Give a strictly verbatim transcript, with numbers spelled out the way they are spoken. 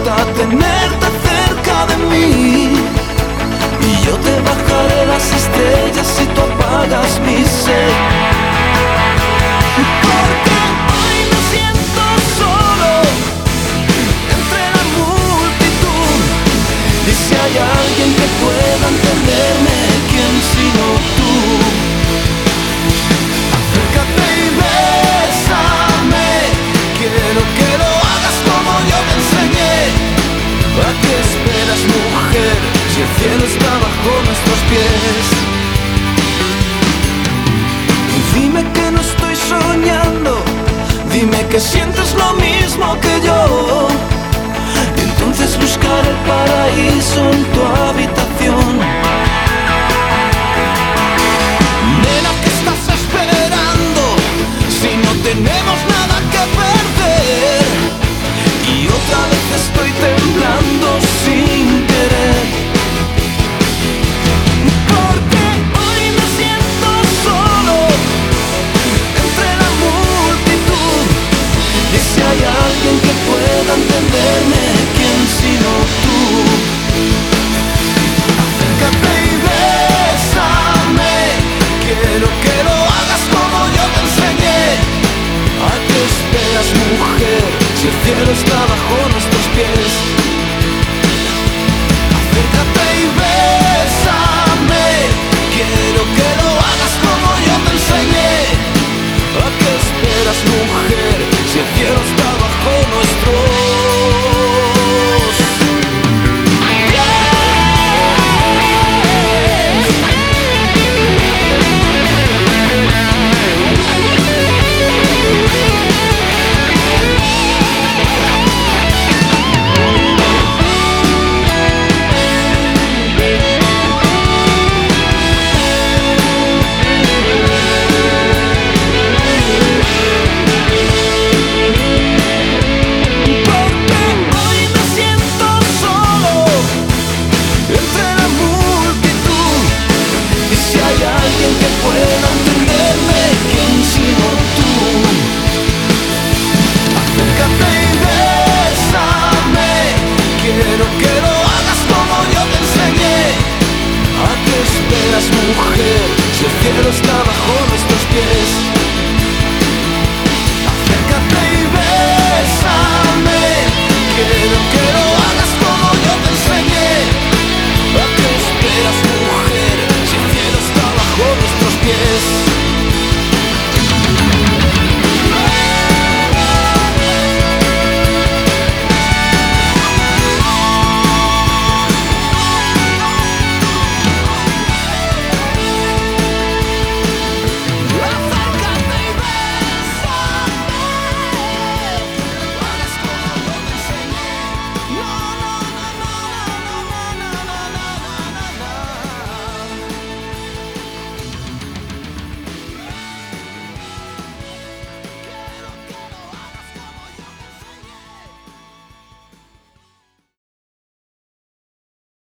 importa tenerte cerca de mí, y yo te bajaré las estrellas si tú apagas mi sed. Porque hoy me siento solo entre la multitud, y si hay alguien que pueda entenderme, ¿quién sino tú? Acércate y bésame, quiero que lo hagas como yo te enseñé. ¿A qué esperas, mujer, si el cielo está bajo nuestros pies? Dime que no estoy soñando, dime que sientes lo mismo que yo, y entonces buscaré el paraíso en tu habitación. Nena, ¿qué estás esperando? Si no tenemos nada que perder, y otra vez estoy temblando sin querer. Porque hoy me siento solo entre la multitud, y si hay alguien que pueda entenderme, ¿quién sino tú? Acércate y bésame, quiero que lo hagas como yo te enseñé. ¿A qué esperas, mujer, si el cielo está bajo nuestros pies?